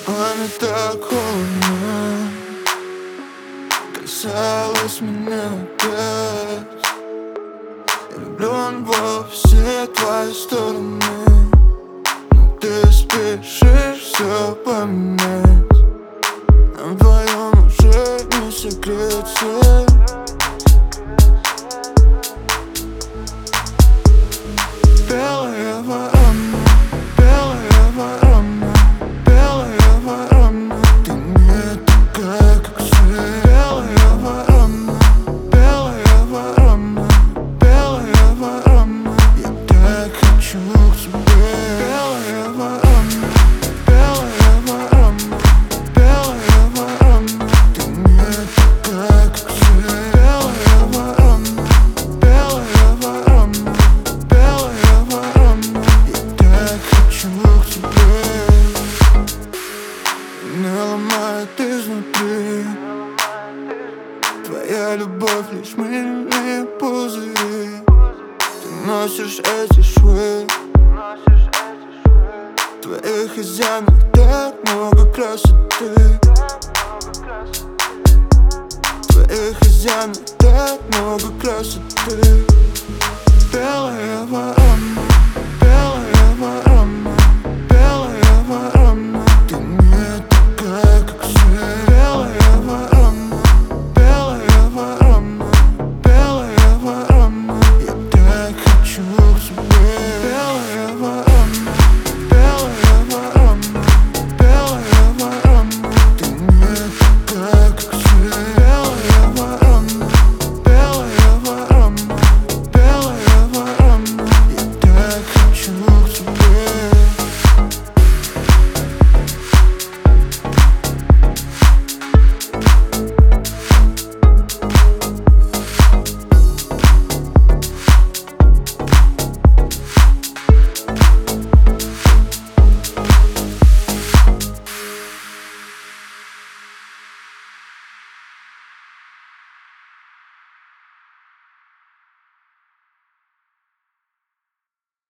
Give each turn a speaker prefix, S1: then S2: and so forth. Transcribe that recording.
S1: Вами так холодно, касалась меня опять. Я влюблен во все твои стороны, но ты спешишь все поменять. Нам вдвоем уже не секрет все. Белая ворона, белая ворона, белая ворона, ты не такая, как все. Белая ворона, белая ворона, белая ворона, я так хочу к тебе. Белая ворона, белая ворона, белая ворона, ты не такая, как все. Белая ворона, белая ворона, белая ворона, я так хочу к тебе. Меня ломает изнутри твоя любовь, лишь мыльные пузыри. Ты носишь эти швы, в твоих изъянах так много красоты. В твоих изъянах так много красоты. Белая ворона,